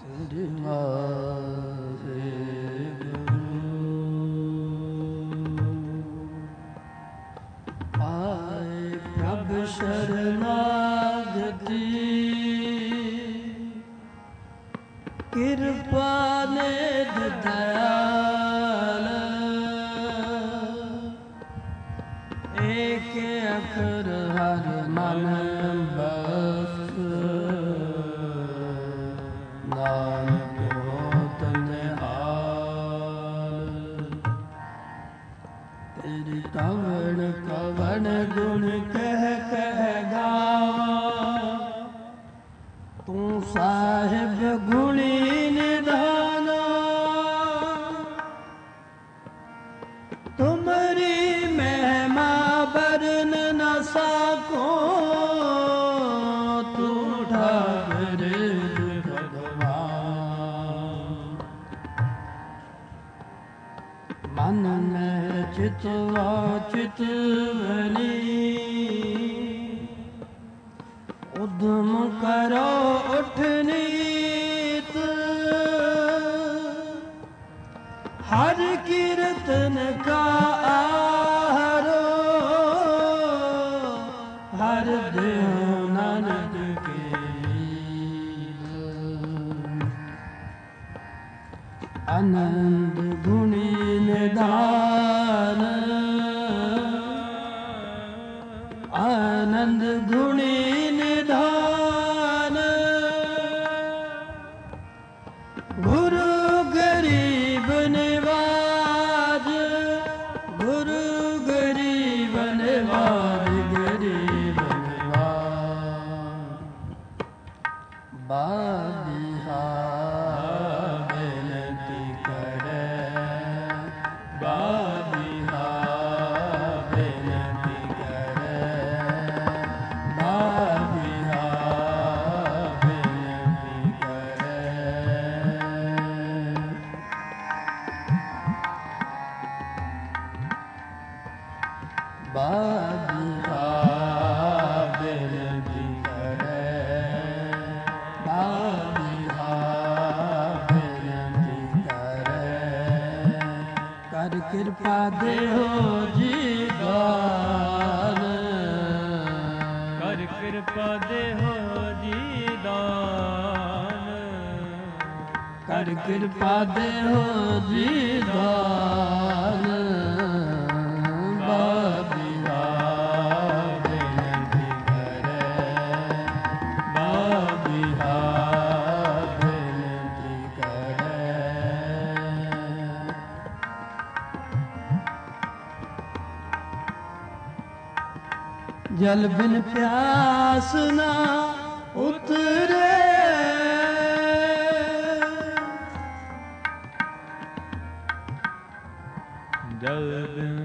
ਕਿਰਪਾ ਨਿਧ ਦਇਆਲ ਏਕ ਅਖਰ ਹਰ ਮਨ ਬਸ ਨਾਨਕ ਹੋਤ ਨਿਹਾਲ ਤੇਰੀ ਕਵਣ ਕਵਣ ਗੁਣ ਕਹਿ ਕਹਿ ਗਾਵਾਂ ਤੂੰ ਸਾਹਿਬ ਗੁਣੀ ਨਿਧਾਨਾ ਤੁਮਰੀ ਮਹਿਮਾ ਬਰਨ ਨ ਸਕੋ ਤੂੰ ਠਾਕੁਰ ਭਗਵਾਨ ਮਨ ਮਹਿ ਚਿਤਵਾ ਚਿਤਵਨੀ ਉਦਮ ਕਰੋ ਉਠ ਨੀਤ ਹਰ ਕੀਰਤਨ ਕਾ ਆਹਰੋ ਹਰ ਦੇਹੁ ਨਾਨਕ ਕੇ ਆਨੰਦ ਗੁਣੀ ਨਿਧਾਨ ਆਨੰਦ ਗੁਣੀ ਕਿਰਪਾ ਦੇਹੋ ਜੀ ਦਾਨ ਕਰ ਕਿਰਪਾ ਦੇਹੋ ਜੀ ਦਾਨ ਕਰ ਕਿਰਪਾ ਦੇਹੋ ਜੀ ਦਾਨ ਬਾਬਿਆ ਬੇਨਤੀ ਕਰੇ ਬਾਬਿਆ ਜਲ ਬਿਨ ਪਿਆਸ ਨਾ ਉਤਰੇ ਜਲ ਬਿਨ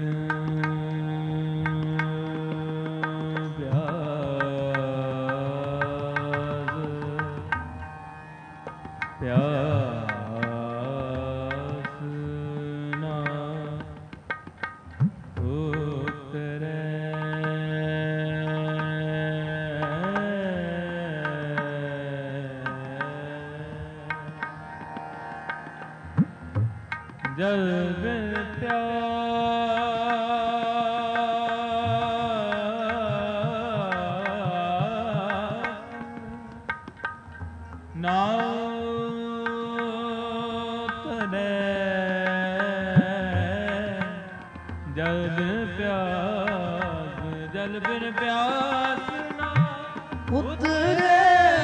ਜਲ ਬਿਨ ਪਿਆਸ ਨਾ ਉਤਰੇ ਜਲ ਬਿਨ ਪਿਆਸ ਜਲ ਬਿਨ ਪਿਆਸ ਨਾ ਉਤਰੇ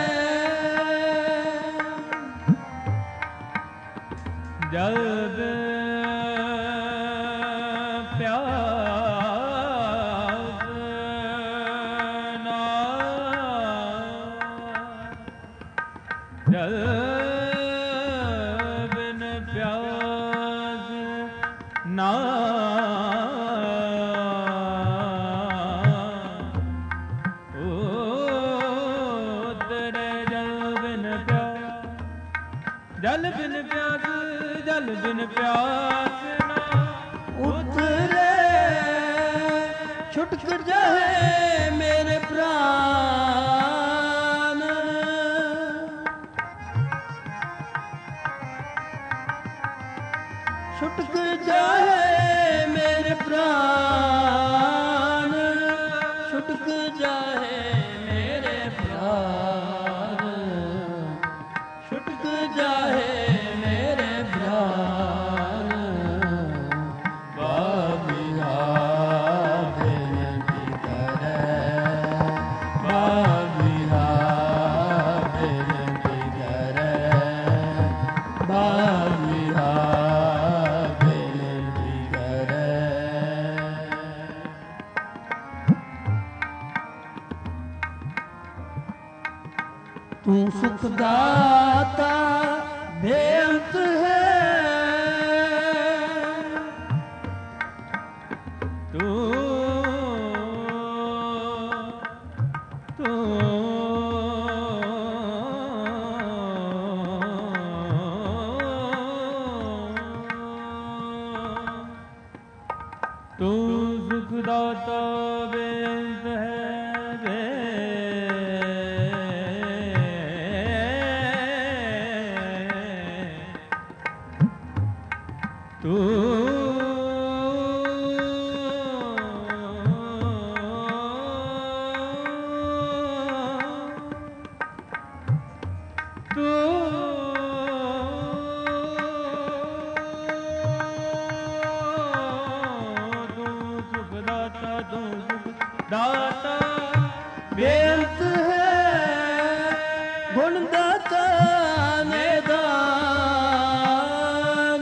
ਜਲ ਜਲ ਬਿਨ ਪਿਆਸ ਨਾ ਉਤਰੇ ਜਲ ਬਿਨ ਪਿਆਸ ਜਲ ਬਿਨ ਪਿਆਸ ਨਾ ਉਤਰੇ ਛੁਟਕ ਜਾਏ ਮੇਰੇ ਪ੍ਰਾਨ ਛੁਟਕ ਜਾਏ ਮੇਰੇ ਪ੍ਰਾਨ, ਛੁਟਕ ਜਾਏ ਮੇਰੇ ਪ੍ਰਾਨ, ਛੁਟਕ ਜਾਏ ਮੇਰੇ ਪ੍ਰਾਨ। ਬਾਬਿਆ ਬੇਨਤੀ ਕਰੇ, ਬਾਬਿਆ ਬੇਨਤੀ ਕਰੇ, ਬਾਬਿਆ ਬੇਨਤੀ ਕਰੇ। ਤੂੰ ਸੁਖ ਦਾਤਾ ਬੇਅੰਤ ਹੈ, ਤੂੰ ਸੁਖ ਦਾਤਾ ਬੇਅੰਤ ਹੈ, ਦਾਤਾ ਬੇਅੰਤ ਹੈ, ਗੁਣ ਦਾਤਾ ਨਿਦਾਨ,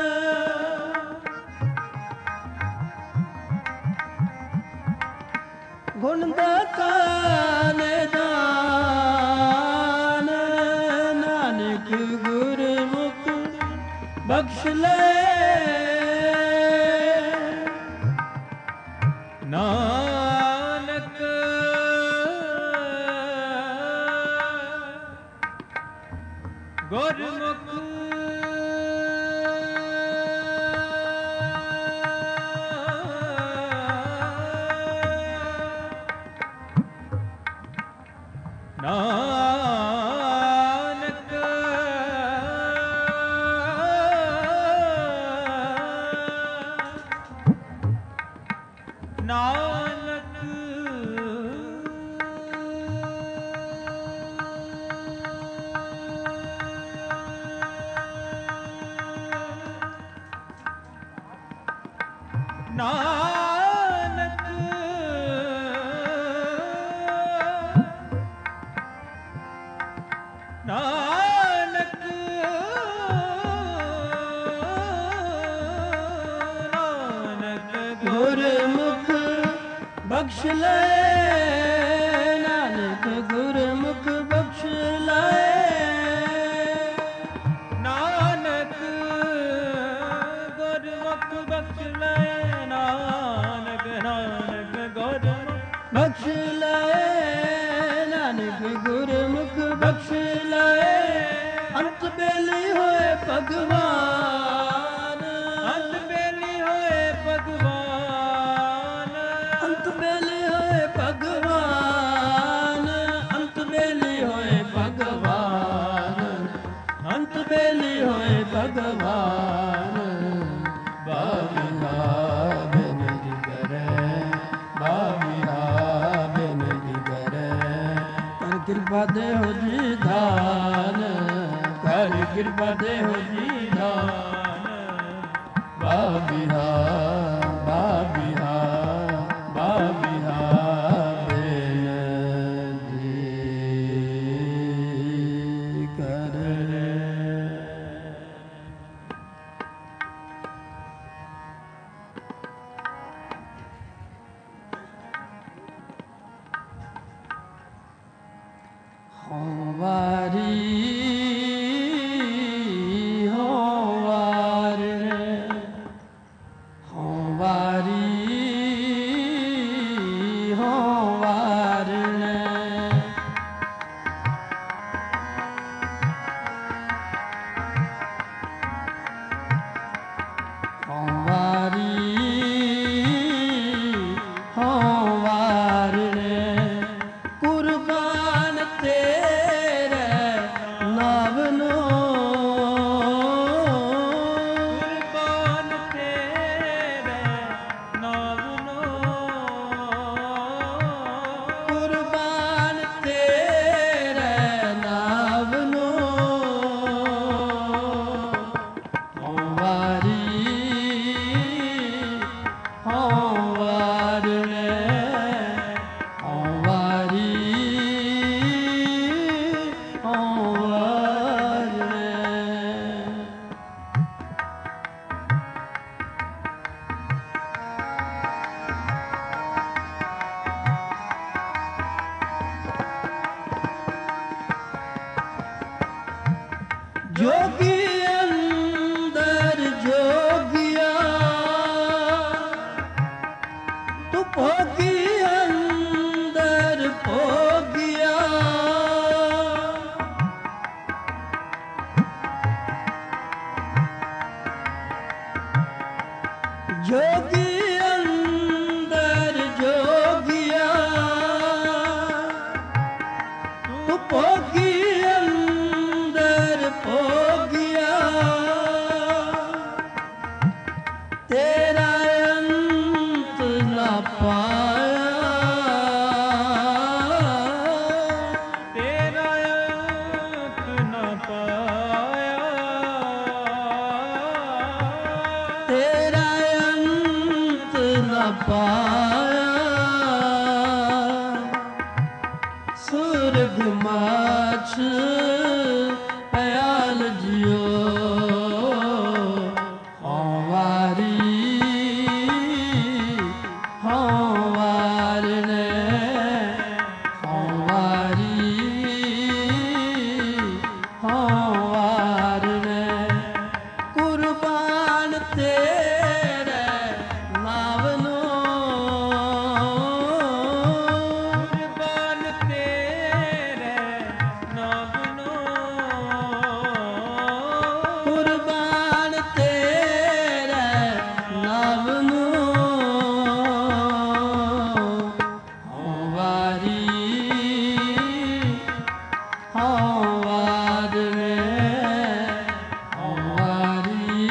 ਗੁਣ ਦਾਤਾ ਨਿਦਾਨ। ਨਾਨਕ ਗੁਰਮੁਖ ਬਖਸ਼ ਲੈ, ਨਾਨਕ ਗੁਰਮੁਖ ਨਾਨਕ ਨਾਨਕ ਨਾਨਕ ਨਾਨਕ ਨਾਨਕ ਗੁਰਮੁਖ ਬਖਸ਼ ਲੈ, ਨਾਨਕ ਗੁਰਮੁਖ ਬਖਸ਼ ਲੈ, ਨਾਨਕ ਗੁਰਮੁਖ ਬਖਸ਼ ਲੈ, ਨਾਨਕ ਨਾਨਕ ਗੁਰਮੁਖ ਬਖਸ਼ ਲੈ, ਨਾਨਕ ਗੁਰਮੁਖ ਬਖਸ਼ ਲੈ। ਅੰਤ ਬੇਲੀ ਹੋਏ ਭਗਵਾਨ, ਅੰਤ ਬੇਲੀ ਹੋਏ ਭਗਵਾਨ, ਅੰਤ ਬੇਲੀ ਹੋਏ ਭਗਵਾਨ, ਅੰਤ ਬੇਲੀ ਹੋਏ ਭਗਵਾਨ, ਅੰਤ ਬੇਲੀ ਹੋਏ ਭਗਵਾਨ। ਬਾਬਿਆ ਬੇਨਤੀ ਕਰੇ, ਬਾਬਿਆ ਬੇਨਤੀ ਕਰੇ, ਕਰ ਕਿਰਪਾ ਦੇਹੋ ਜੀ ਦਾਨ, ਕਰ ਕਿਰਪਾ ਦੇਹੋ ਜੀ ਦਾਨ। ਬਾਬਿਆ ਬਾਬਿਆ ਬਾਬਿਆ ਬੇਨਤੀ ਕਰੇ। ਹੋ ਵਾਰੀ ਹੋ ਵਾਰ, जोगी अंदर जोगिया तू भोगी अंदर भोगिया जोगी अंदर जोगिया तू भोगी अंदर भोगिया तेरा अंत न पाया तेरा अंत न पाया तेरा अंत न पाया सुरग माछ पयाल जियो हवारी हवारने हवारी हवारने कुर्बान तेरे नावनो कुर्बान तेरे नावनो कुर्बान तेरे नावनो हवारी हवारने हवारी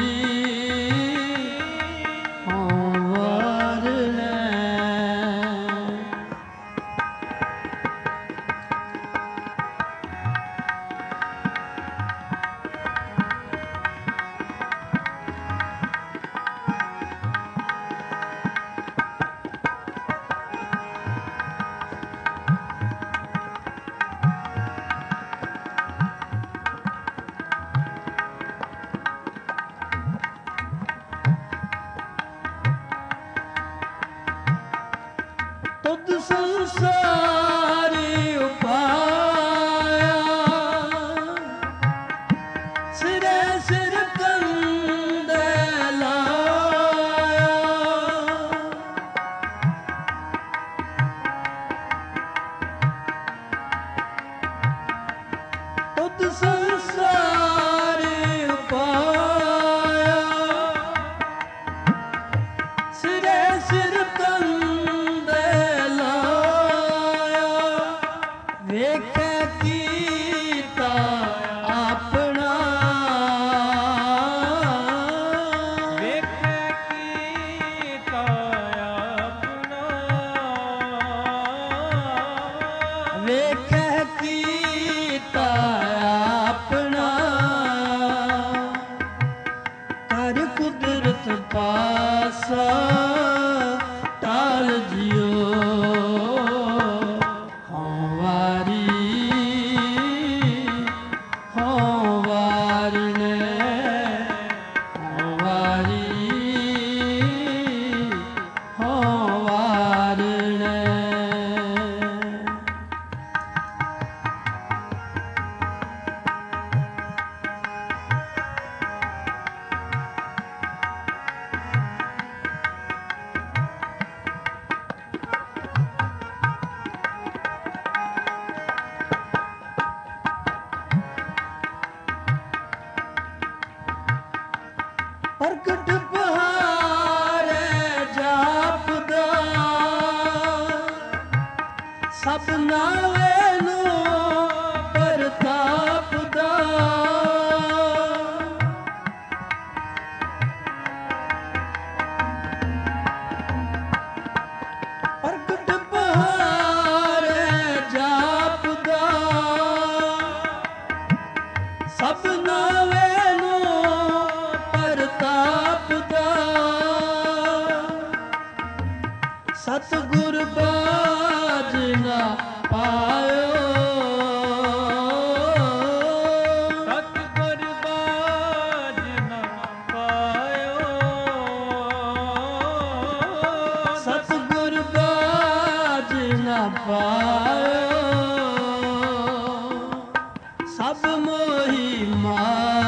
हवारने तुद संसारी उपाया सिरे सिर कंदे लाया तुद संसारी उपाया सिरे सिर कंदे लाया वेखे कीता अपना ਵੇਖੇ ਕੀਤਾ ਆਪਣਾ वेखे कीता अपना कर कुदरत पासा टाल जियो हवारी हवारने हवारी हवारने प्रकट बहारे जापदा सब नावे नु परतापदा प्रकट बहारे जापदा सब नावे नु परतापदा सतगुर बाज ना पायो ਸਤਿਗੁਰ ਬਾਝ ਨਾ ਪਾਇਓ सतगुर बाज ना पायो सब मोही माया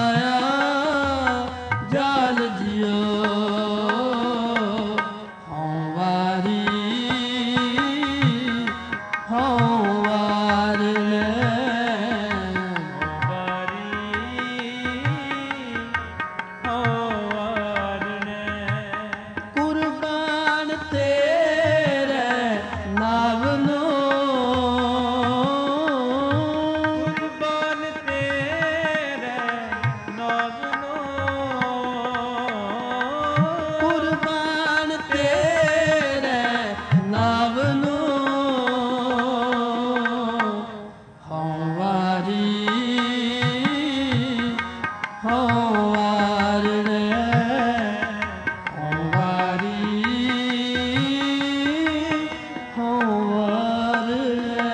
ਹਉ ਵਾਰਣੈ ਹਉ ਵਾਰੀ ਹਉ ਵਾਰਣੈ।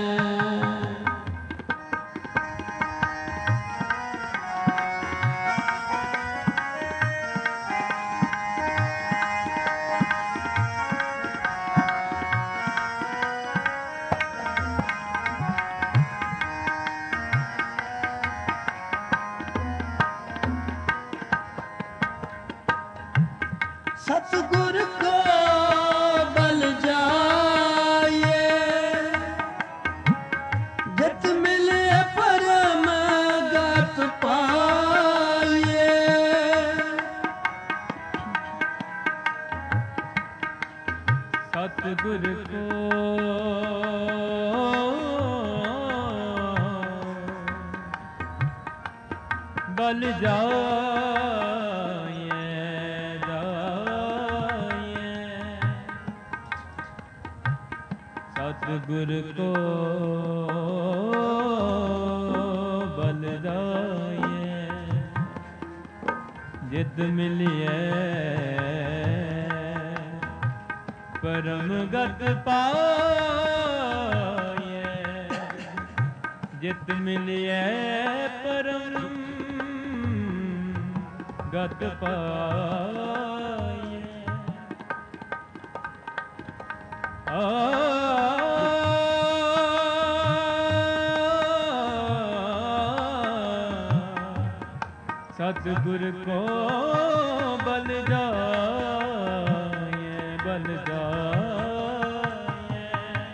ਸਤਿਗੁਰ ਕੋ ਬਲ ਜਾਏ ਜਿਤ ਮਿਲੇ ਪਰਮ ਗਤ ਪਾਏ। ਸਤਿਗੁਰ ਕੋ ਬਲ ਜਾਏ ਸਤਿਗੁਰ ਕੋ ਬਲ ਜਾਏ ਜਿਤ ਮਿਲਿਐ ਪਰਮ ਗਤ ਪਾਏ। ਜਿਤ ਮਿਲਿਐ ਪਰਮ ਗਤ ਪਾਏ। ਸਤਿਗੁਰ ਕੋ ਬਲ ਜਾਏ ਬਲ ਜਾਏ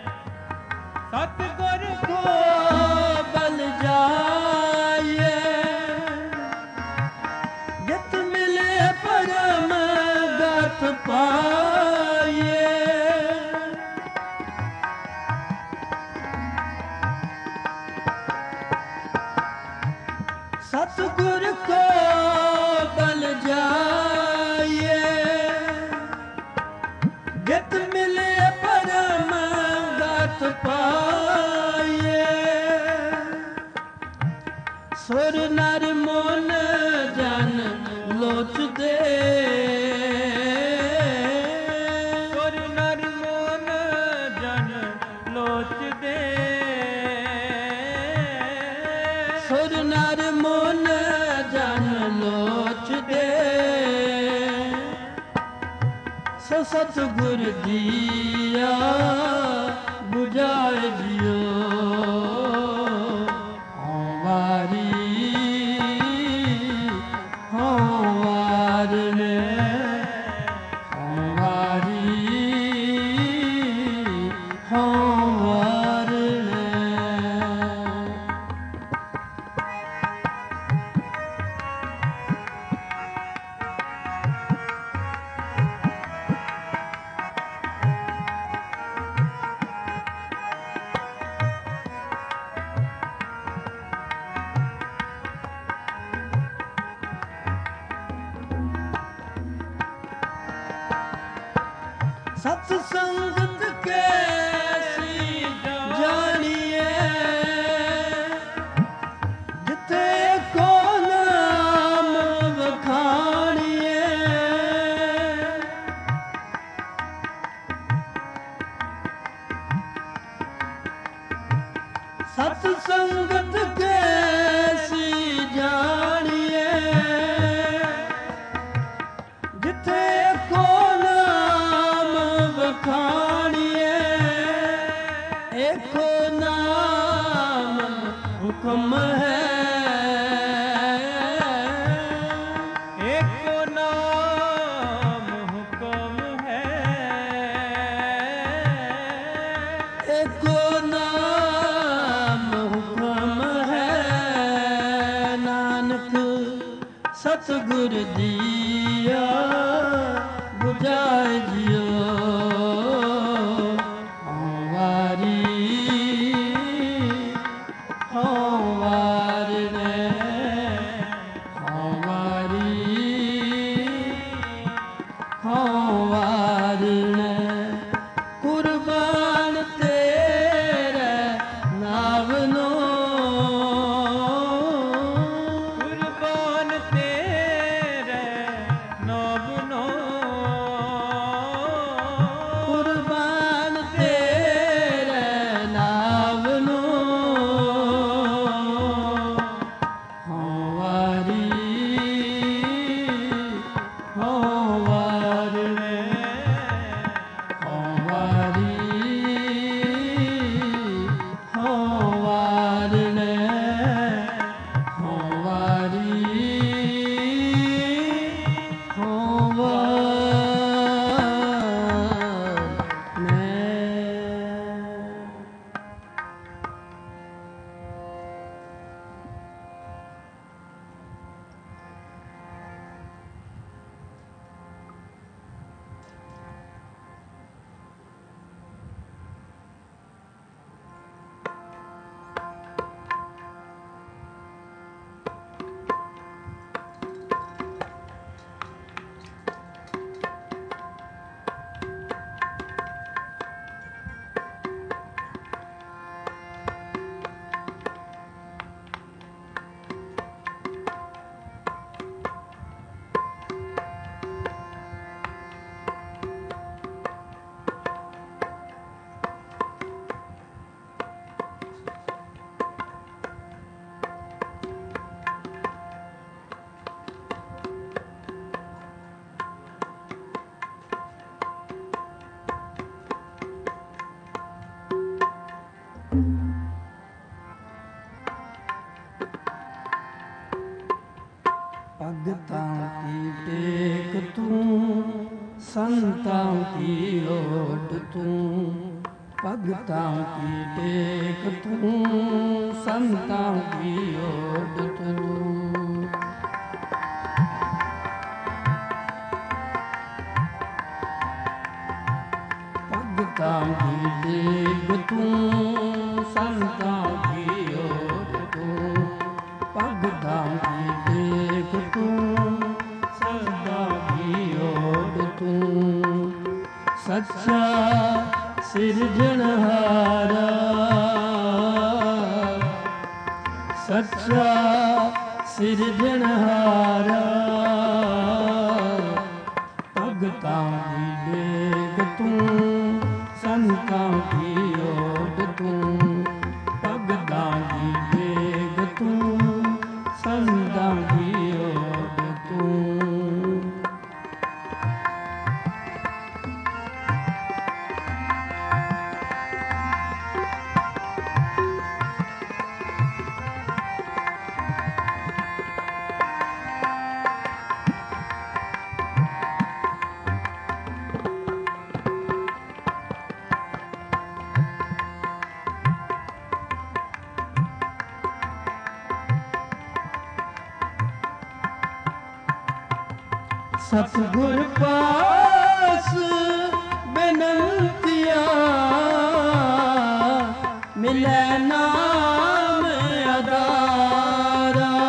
ਸਤਿਗੁਰ ਕੋ ਬਲ ਜਾਏ ਜਿਤ ਮਿਲੇ ਪਰਮ ਗਤ ਪਾਏ। ਸਤਿਗੁਰ ਕੋ ਬਲ ਜਾਏ ਜਿਤ ਮਿਲੇ ਪਰਮ ਗਤ ਪਾਏ। ਸੁਰ ਨਰ ਮਨ ਜਨ ਲੋਚਦੇ ਸੁਰ ਨਰ ਮਨ ਜਨ ਲੋਚਦੇ ਸੁਰ ਨਰ ਮਨ ਜਨ ਲੋਚਦੇ ਸੋ ਸਤਿਗੁਰ ਦੀਆ ਬੁਝਾਏ ਜਿਉ ਹਉ ਵਾਰੀ ਹਉ ਵਾਰਣੈ ਹਉ ਵਾਰੀ ਹਉ ਵਾਰਣੈ। ਸਤ ਸੰਗਤ ਕੈਸੀ ਜਾਣੀਏ ਜਿਥੇ ਕੋ ਨਾਮ ਵਖਾਣੀਏ। ਸਤ ਸੰਗਤ ਕੈਸੀ ਜਾਣੀਏ ਜਿਥੇ ਕੋ ਨਾਮ ਵਖਾਣੀਏ। ਏਕੋ ਨਾਮ ਹੁਕਮ ਹੈ ਏਕੋ ਨਾਮ ਹੁਕਮ ਹੈ ਏਕੋ ਨਾਮ ਹੁਕਮ ਹੈ। ਨਾਨਕ ਸਤਿਗੁਰ ਦੀਆ ਬੁਝਾਏ ਜਿਉ ਹਉ ਵਾਰੀ ਹਉ ਵਾਰਣੈ ਹਉ ਵਾਰੀ ਹਉ ਵਾਰਣੈ। ਕੁਰਬਾਨ ਤੇਰੇ ਨਾਮ ਨੂੰ ਕੁਰਬਾਨ ਭਗਤਾਂ ਕੀ ਟੇਕ ਤੂੰ, ਸੰਤਾਂ ਕੀ ਲੋਟ ਤੂੰ। ਭਗਤਾਂ ਕੀ ਟੇਕ ਤੂੰ, ਸੰਤਾਂ ਕੀ ਲੋਟ ਤੂੰ। ਭਗਤਾਂ ਕੀ ਟੇਕ ਤੂੰ, ਸੰਤਾਂ ਕੀ ਲੋਟ ਤੂੰ। ਭਗਤਾਂ ਕੀ ਟੇਕ ਤੂੰ, ਸੰਤਾਂ ਕੀ ਲੋਟ ਤੂੰ। ਸੱਚਾ ਸਿਰਜਣਹਾਰਾ, ਸੱਚਾ ਸਿਰਜਣਹਾਰਾ। ਭਗਤਾਂ ਦੀ ਡੇਗ ਤੂੰ, ਸੰਤਾਂ ਕੀ ਓਟ ਤੂੰ। ਭਗਤਾਂ ਦੀ ਡੇਗ ਤੂੰ, ਸੰਤਾਂ ਕੀ ਓਟ ਤੂੰ। ਸਤਿਗੁਰ ਪਾਸ ਬੇਨੰਤੀਆ, ਮਿਲੈ ਨਾਮ ਆਧਾਰਾ।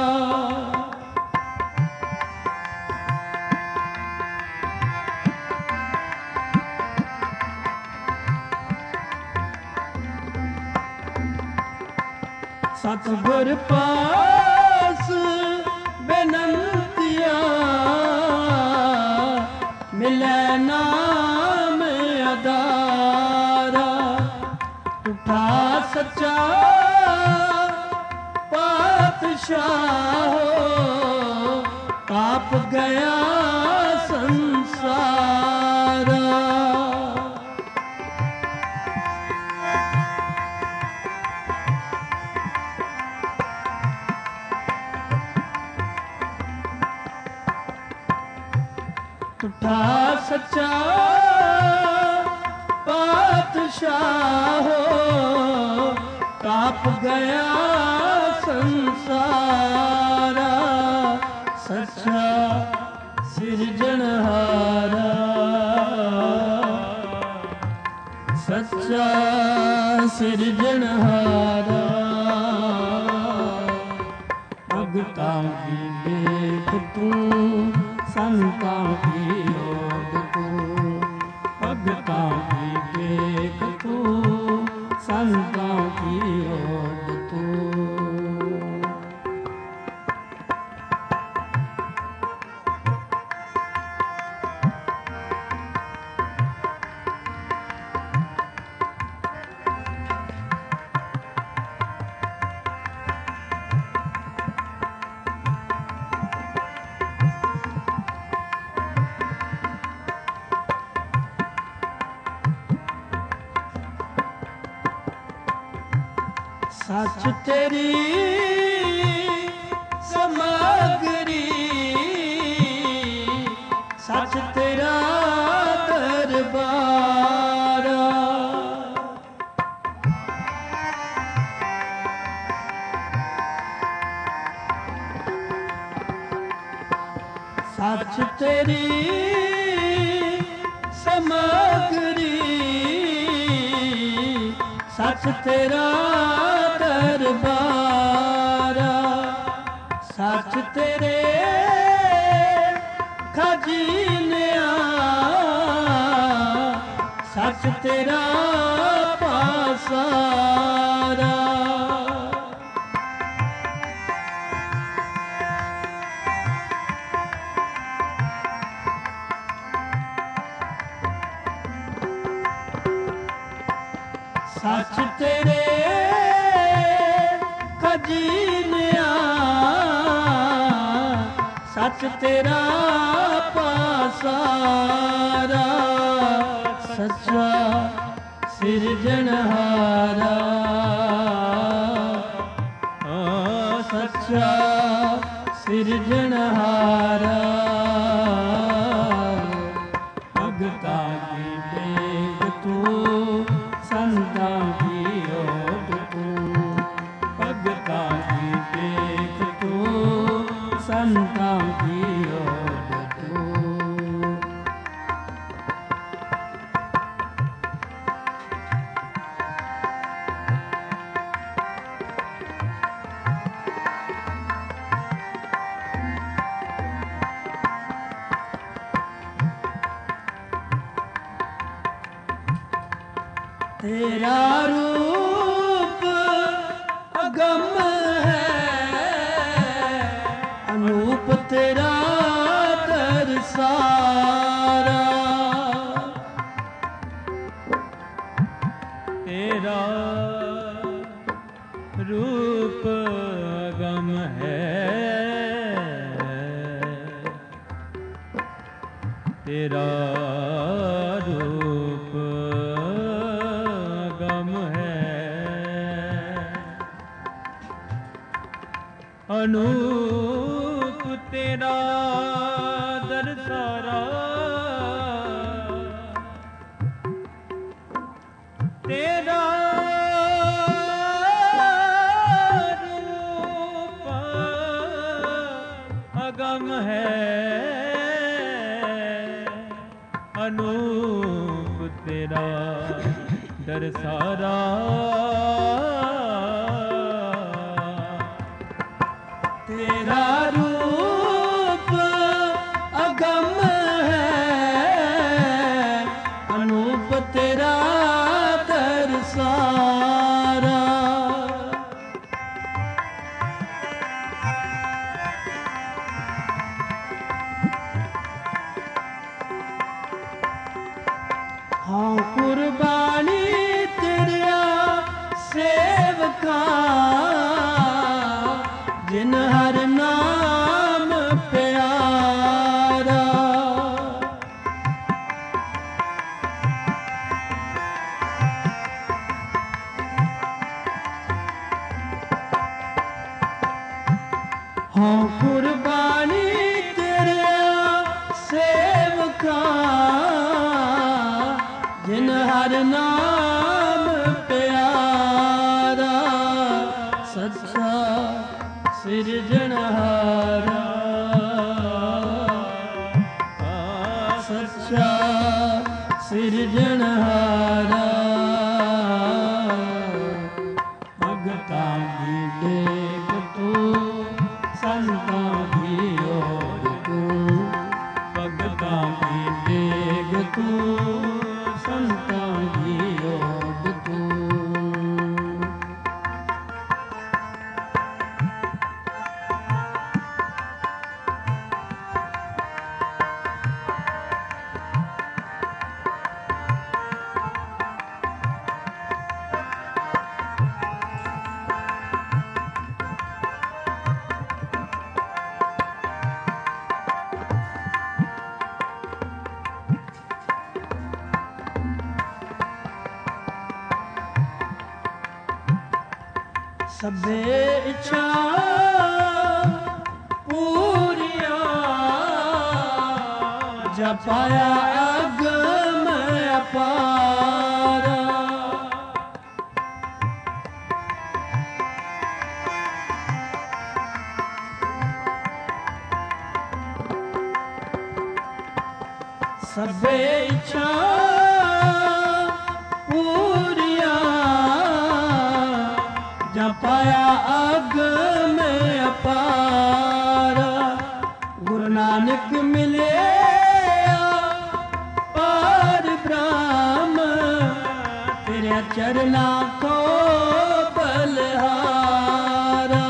ਸਤਿਗੁਰ ਪਾਸ ਬੇਨੰਤੀਆ, ਮਿਲੈ ਨਾਮ ਆਧਾਰਾ। ਝੂਠਾ ਸੱਚਾ ਪਾਤਸ਼ਾਹ, ਕਾਪ ਗਿਆ ਸੰਸਾਰਾ। ਝੂਠਾ ਸੱਚਾ ਪਾਤਸ਼ਾਹ, ਕਾਪ ਗਿਆ ਸੰਸਾਰਾ। ਸੱਚਾ ਸਿਰਜਣਹਾਰਾ, ਸੱਚਾ ਸਿਰਜਣਹਾਰਾ। ਭਗਤਾਂ ਕੀ ਦੇਖ ਤੂੰ, ਸੰਤਾਂ ਕੀ ਓਟ ਤੂੰ। ਭਗਤਾਂ ਕੀ ਟੇਕ ਤੂੰ, ਸੰਤਾਂ ਕੀ ਓਟ ਤੂੰ। ਸੱਚ ਤੇਰੀ ਸਮਗਰੀ, ਸੱਚ ਤੇਰਾ ਦਰਬਾਰ। ਸੱਚ ਤੇਰੀ ਸਮਗਰੀ, ਸੱਚ ਤੇਰਾ ਦਰਬਾਰ। ਸੱਚ ਤੇਰੇ ਖਜ਼ਾਨਿਆਂ, ਸੱਚ ਤੇਰਾ ਪਾਸਾਰਾ। ਸੱਚ ਤੇਰੇ ਖਜ਼ਾਨਿਆਂ, ਸੱਚ ਤੇਰਾ ਪਾਸਾਰਾ। ਸੱਚਾ ਸਿਰਜਣਹਾਰਾ, ਸੱਚਾ ਸਿਰਜਣਹਾਰਾ। संतां की ओट तू। तेरा रूप अगम है, अनूप तेरा दरसारा। तेरा रूप अगम है, तेरा रूप अगम है, अनूप तेरा दरसारा। तेरा रूप अगम है, अनूप तेरा दरसारा। तेरा रूप अगम है, अनूप तेरा दरसारा। हाँ कुर्बानी तेरा सेवका, जिन हर नाम प्यारा। हाँ कुर्बानी तेरा सेवका, जिन हर नाम प्यारा। सच्चा सिरजनहारा, सच्चा सिरजनहारा। भगतां की टेक तू, संतां की ओट तू। भगतां की टेक तू, संतां की ओट तू। सबे इच्छा पूरिया, जपाया अगम अपारा। सबे इच्छा पूरिया, जपाया अगम अपारा। गुरु नानक मिले पार ब्रह्म, तेरे चरना को बलहारा।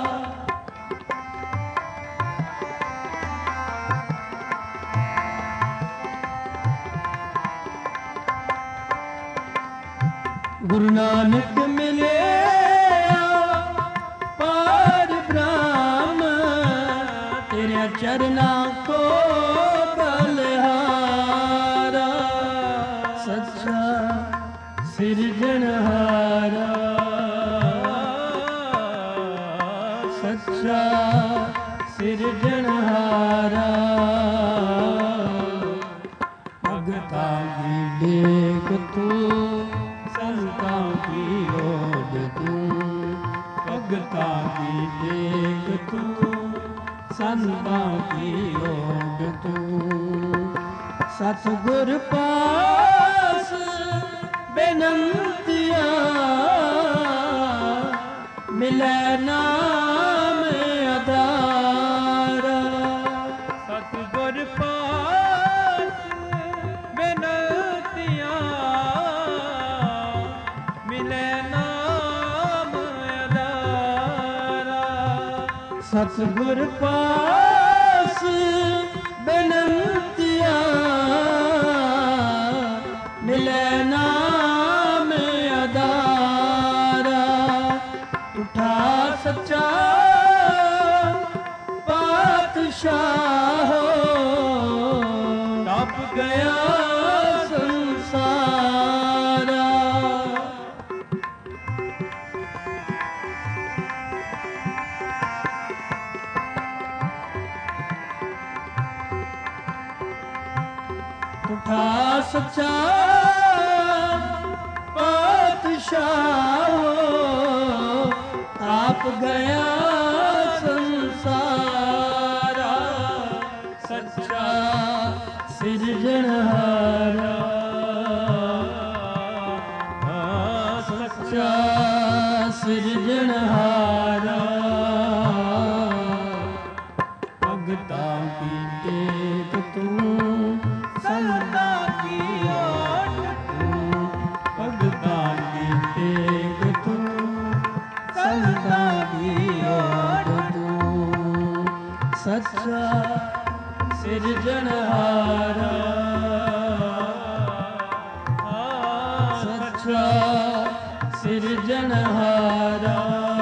गुरु नानक मिले पार ब्रह्म, तेरे चरना को बलहारा। सच्चा सिरजनहारा, सच्चा सिरजनहारा। भगतां की टेक तू, संतां की ओट तू। भगतां की टेक तू, ਸੰਤਾਂ ਕੀ ਓਟ ਤੂੰ। ਸਤਿਗੁਰ ਪਾਸ ਬੇਨੰਤੀਆਂ ਮਿਲੈ ਨਾਮ ਆਧਾਰਾ। ਸਤਿਗੁਰ ਪਾਸ ਬੇਨੰਤੀਆਂ ਮਿਲੈ ਨਾਮ ਆਧਾਰਾ। ਸਤਿਗੁਰ ਪਾਸ ਬੇਨੰਤੀਆਂ ਮਿਲੈ ਨਾਮ ਆਧਾਰਾ। ਉਠਾ ਸੱਚਾ ਪਾਤਸ਼ਾਹ ਟੱਪ ਗਿਆ ਸੰਸਾਰਾ। ਉਠਾ ਸੱਚਾ ਪਾਤਸ਼ਾਹ ਆਪ ਗਿਆ ਸੰਸਾਰਾ। ਸੱਚਾ ਸਿਰਜਣਹਾਰਾ। ਸੱਚਾ ਸਿਰਜਣਹਾਰਾ। ਭਗਤਾਂ ਕੀ ਟੇਕ ਤੂੰ ਸੰਤਾਂ ਕੀ ਓਟ ਤੂੰ। ਭਗਤਾਂ ਕੀ ਟੇਕ ਤੂੰ ਸੰਤਾਂ ਕੀ ਓਟ ਤੂੰ। ਸੱਚਾ ਸਿਰਜਣਹਾਰਾ। ਸੱਚਾ ਸਿਰਜਣਹਾਰਾ।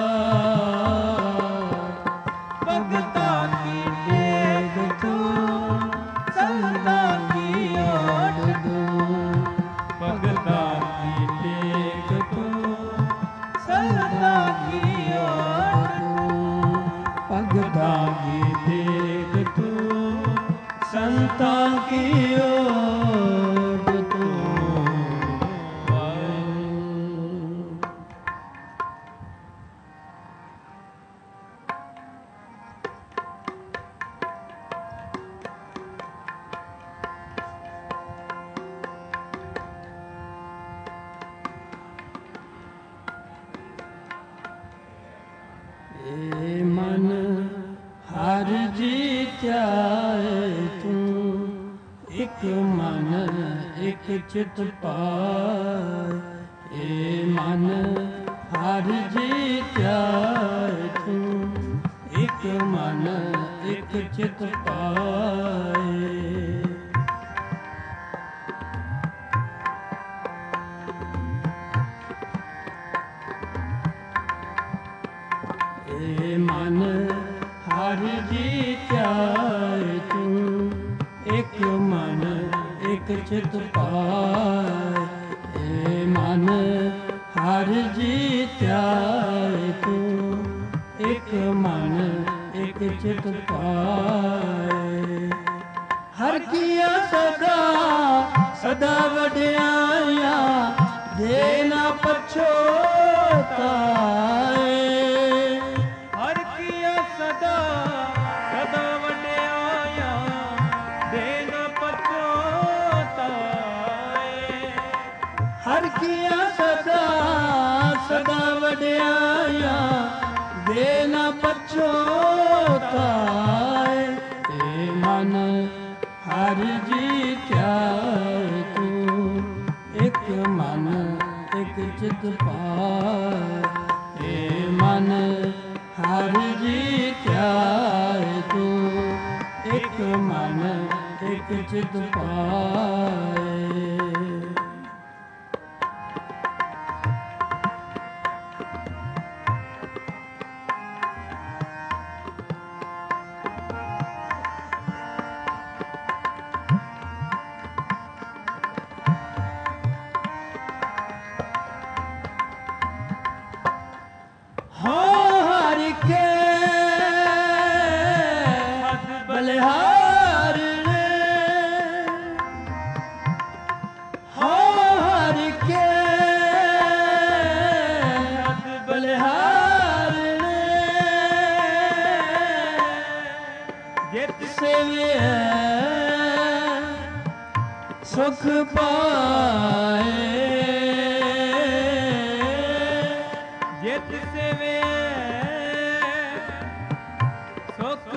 ਭਗਤਾਂ ਕੀ ਟੇਕ ਤੂੰ ਸੰਤਾਂ ਕੀ ਓਟ ਤੂੰ। ਭਗਤਾਂ ਕੀ ਟੇਕ ਤੂੰ ਸੰਤਾਂ ਕੀ ਓਟ ਤੂੰ। ਭਗਤਾਂ ਕੀ ਟੇਕ ਤੂੰ ਸੰਤਾਂ ਕੀ ਓਟ ਤੂੰ। ਏ ਮਨ ਹਰ ਜੀਤਿਆ ਤੂੰ। ਇਕ ਮਨ ਇਕ ਚਿਤ ਪਾਇ। ਏ ਮਨ ਹਰ ਜੀਤਿਆ ਤੂੰ। ਇਕ ਮਨ ਇਕ ਚਿਤ ਪਾਇ। ਏ ਮਨ ਹਰ ਜੀਤਿਆ ਤੂੰ। ਇਕ ਮਨ ਇਕ ਚਿਤ ਪਾਇ। ਏ ਮਨ ਹਰ ਜੀਤਿਆ ਤੂੰ। ਇਕ ਮਨ ਇਕ ਚਿਤ ਪਾਇ। ਹਰ ਕੀਆ ਸਦਾ ਸਦਾ ਵਡਿਆਈਆਂ ਦੇ ਨਾ ਪਛੋਤਾਏ। ਹਰ ਕੀਆ ਸਦਾ ਸਦਾ ਵਡਿਆਈਆਂ ਦੇ ਨ ਪਛੋਤਾਏ। ਹਰ ਕੀਆ ਸਦਾ ਸਦਾ ਵਡਿਆਈਆਂ ਦੇ ਨਾ ਪਛੋਤਾਏ। ਏ ਮਨ ਹਰ ਜੀਤਿਆ ਤੂੰ। ਇਕ ਮਨ ਇਕ ਚਿਤ ਪਾਇ। ਏ ਮਨ ਹਰ ਜੀਤਿਆ ਤੂੰ। ਇਕ ਮਨ ਇਕ ਚਿਤ ਪਾਇ। ਹਰਿ ਕੇ ਬਲਿਹਾਰ ਜਿਤ ਸੇਵਿਐ ਸੁਖ ਪਾਏ ਜਿਤ ਸੇਵਿਐ ਸੁਖ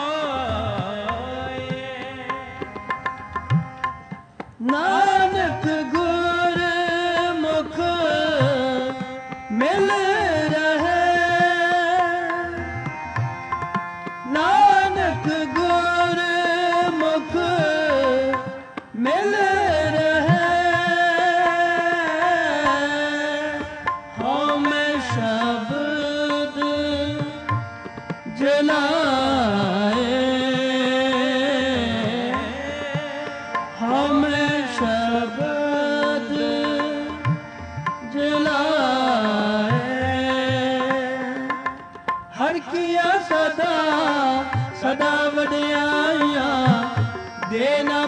ਪਾਏ ਨਾਨਕ ਗੁਰ ਮੁਖ ਮਿਲ ਰਹੇ ਨਾਨਕ ਗੁਰ ਮੁਖ ਮਿਲ ਰਹੇ ਹਉਮੈ ਸ਼ਬਦ ਜਲਾਏ ਹਉਮੈ ਸ਼ਬਦ ਜਲਾਏ ਹਰ ਕੀਆ ਸਦਾ ਸਦਾ ਵਡਿਆਈਆਂ ਦੇ ਨਾ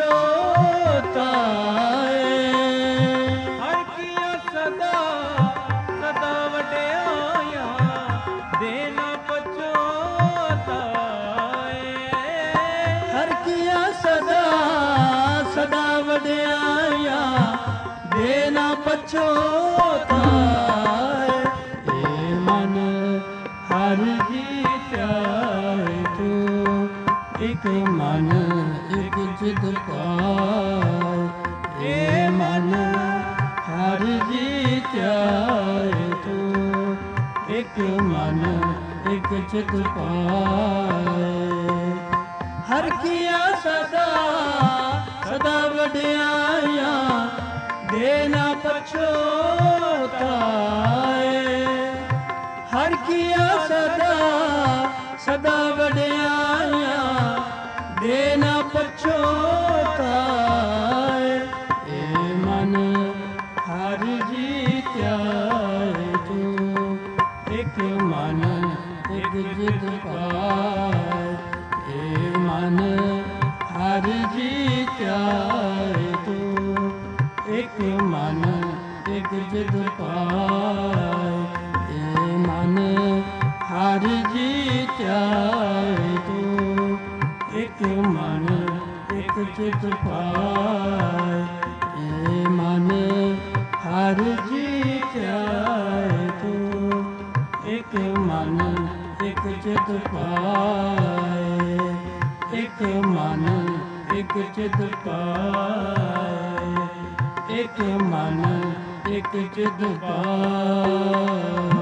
ਪਛੋਤਾਏ ਹਰ ਕੀਆ ਸਦਾ ਸਦਾ ਵਡਿਆਈਆਂ ਦੇ ਨਾ ਪਛੋਤਾਏ ਹਰ ਕੀਆ ਸਦਾ ਸਦਾ ਵਡਿਆਈਆਂ ਦੇ ਨਾ ਪਛੋਤਾਏ ਏ ਮਨ ਹਰ ਜੀਤਿਆ ਤੂੰ ਇਕ ਮਨ ਇਕ ਜਿਤ ਪਾਏ ਏ ਮਨ ਹਰ ਜੀਤਿਆ ਤੂੰ ਇਕ ਮਨ ਇਕ ਚਿਤ ਪਾਏ ਹਰ ਕੀਆ ਸਦਾ ਸਦਾ ਵਡਿਆਈਆਂ ਦੇ ਨਾ ਪਛੋਤਾਏ ਹਰ ਕੀਆ ਸਦਾ ਸਦਾ ਵਡਿਆਈਆਂ ਦੇ ਨਾ ਪਛੋਤਾਏ ਏ ਮਨ ਹਰ ਜੀਤਿਆ ਤੂੰ ਇਕ ਮਨ ਇਕ ਜਿਤ ਪਾਏ ਏ ਮਨ ਹਰ ਜੀਤਿਆ ਤੂੰ ਇਕ ਮਨ ਇਕ ਜਿਤ ਪਾਏ ਏ ਮਨ ਹਰ ਜੀਤਿਆ ਤੂੰ ਇਕ ਮਨ ਇਕ ਚਿਤ ਪਾਏ ਏ ਮਨ ਹਰ ਜੀਤਿਆ ਤੂੰ ਇਕ ਮਨ ਇਕ ਚਿਤ ਪਾਏ ਇਕ ਮਨ ਇਕ ਚਿਤ ਪਾਏ ਇਕ ਮਨ ਇਕ ਚਿਤ ਪਾਏ